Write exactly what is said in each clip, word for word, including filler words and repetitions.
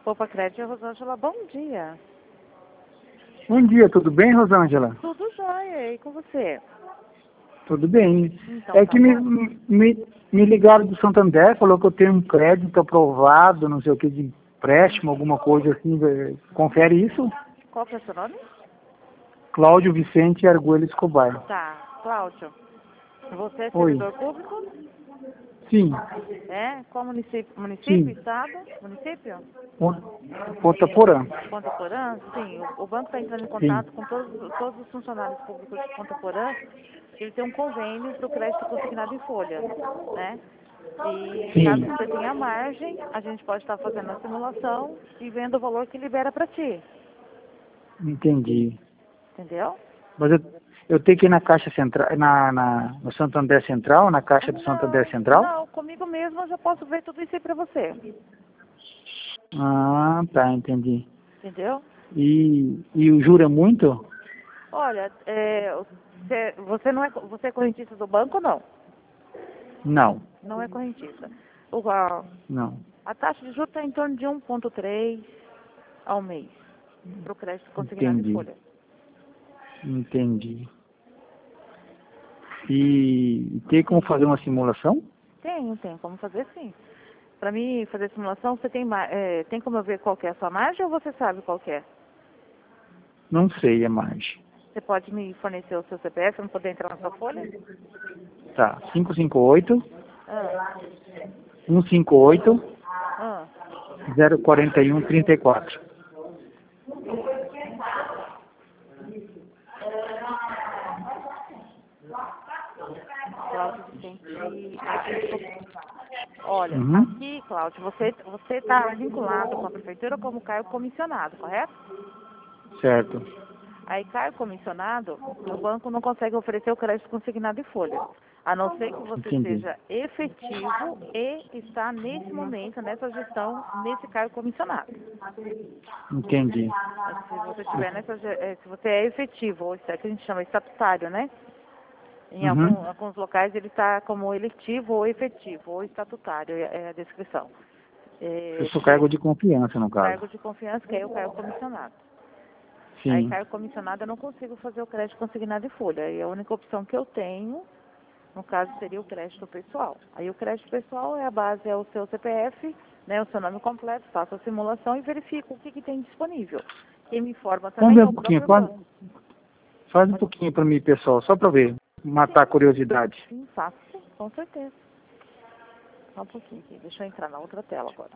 Poupa Crédito, Rosângela, bom dia. Bom dia, tudo bem, Rosângela? Tudo jóia, e com você? Tudo bem. Então, É tá que me, bom. me, me ligaram do Santander, falou que eu tenho um crédito aprovado, não sei o que, de empréstimo, alguma coisa assim. eh, Confere isso? Qual que é o seu nome? Cláudio Vicente Arguello Escobar. Tá, Cláudio. Você é Oi. servidor público? Sim, É? Qual município? Município? sim. Estado? Município? Pon- Ponta Porã. Ponta Porã? Sim, o, o banco está entrando em Sim. contato com todos, todos os funcionários públicos de Ponta Porã. Ele tem um convênio para o crédito consignado em folha, né? E caso Sim, você tenha margem, a gente pode estar fazendo a simulação e vendo o valor que libera para ti, entendi. entendeu? Mas eu, eu tenho que ir na Caixa Central, na, na, no Santander Central, na Caixa do Santander Não, Central? não, comigo mesmo eu já posso ver tudo isso aí para você, Ah, tá, entendi. entendeu? E, e o juro é muito? Olha, é, você, você não é, você é correntista do banco ou não? Não, Não é correntista. O, a, não. a taxa de juros está em torno de um vírgula três ao mês para o crédito consignado em Entendi, folha. entendi. E tem como fazer uma simulação? Tem, tem como fazer sim. Para mim fazer simulação, você tem, ma- é, tem como eu ver qual que é a sua margem ou você sabe qual que é? Não sei, é mais. Você pode me fornecer o seu C P F para eu poder entrar na sua folha? Tá, cinco cinco oito, Ah, um cinco oito, ah. zero quatro um, três quatro. Cláudio Vicente. Olha, Uhum, aqui, Cláudio, você você está vinculado com a prefeitura como cargo comissionado, correto? certo, Aí, cargo comissionado, o banco não consegue oferecer o crédito consignado em folha, a não ser que você entendi. seja efetivo e está nesse momento, nessa gestão, nesse cargo comissionado. Entendi. Se você tiver nessa, ge- eh, se você é efetivo, ou isso é que a gente chama estatutário, né? Em Uhum. algum- alguns locais ele está como eletivo ou efetivo, ou estatutário, é é a descrição. Eu É, sou se é cargo de confiança, no caso. cargo de confiança, que é o cargo comissionado. Aí, Sim, cargo comissionado, eu não consigo fazer o crédito consignado em folha. E a única opção que eu tenho, no caso, seria o crédito pessoal. Aí, o crédito pessoal é a base, é o seu C P F, né, o seu nome completo, faço a simulação e verifico o que, que tem disponível. Quem me informa vamos também ver é um o pouquinho. próprio Faz, banco. faz um pouquinho para mim, pessoal, só para ver. Matar a curiosidade. Sim, faço, sim, com certeza. Só um pouquinho aqui, deixa eu entrar na outra tela agora.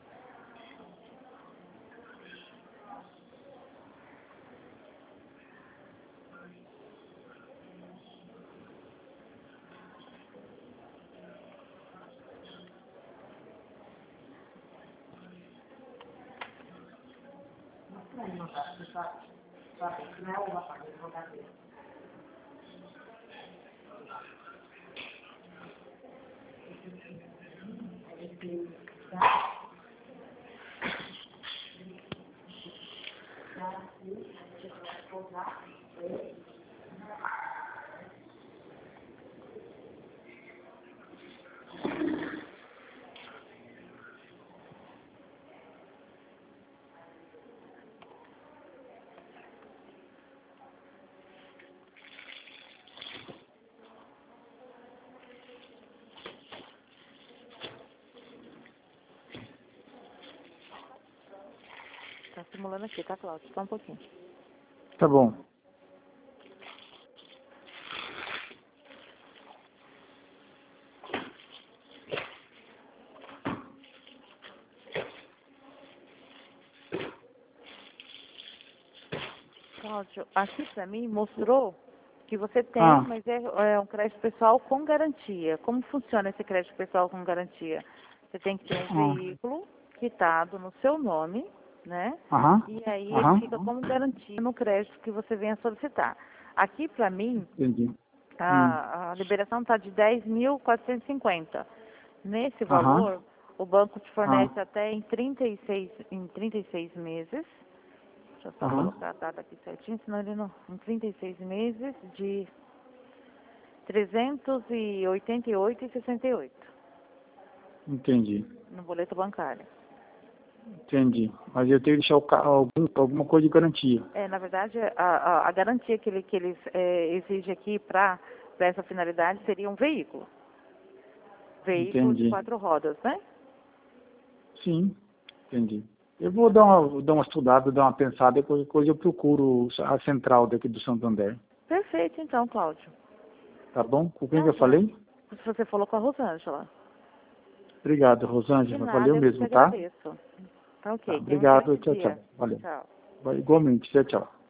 Tá simulando aqui, tá, Cláudio? Só um pouquinho. Tá bom. Cláudio, aqui pra mim mostrou que você tem, Ah, mas é, é um crédito pessoal com garantia. Como funciona esse crédito pessoal com garantia? Você tem que ter um ah, veículo quitado no seu nome, né? aham, E aí ele aham, fica como garantia no crédito que você venha solicitar. Aqui pra mim, entendi. Hum, a, a liberação está de dez mil quatrocentos e cinquenta. Nesse aham, valor, o banco te ah, fornece até em trinta e seis, em trinta e seis meses. Deixa eu só aham, colocar a data aqui certinho, senão ele não. Em trinta e seis meses de trezentos e oitenta e oito e sessenta e oito entendi. no boleto bancário. Entendi. Mas eu tenho que deixar o carro, algum, alguma coisa de garantia. É, na verdade, a, a, a garantia que, ele, que eles é, exigem aqui para essa finalidade seria um veículo. Veículo de Entendi. quatro rodas, né? Sim, entendi. Eu vou dar uma, dar uma estudada, dar uma pensada, depois depois eu procuro a central daqui do Santander. Perfeito, então, Cláudio. Tá bom? Com quem Tá que eu joia. falei? Você falou com a Rosângela. Obrigado, De Rosângela. nada, Valeu eu que te mesmo, tá? agradeço. Tá Tá, ok. Tenha um obrigado. excelente Tchau, tchau. dia. Valeu. Tchau. Igualmente. Tchau, tchau.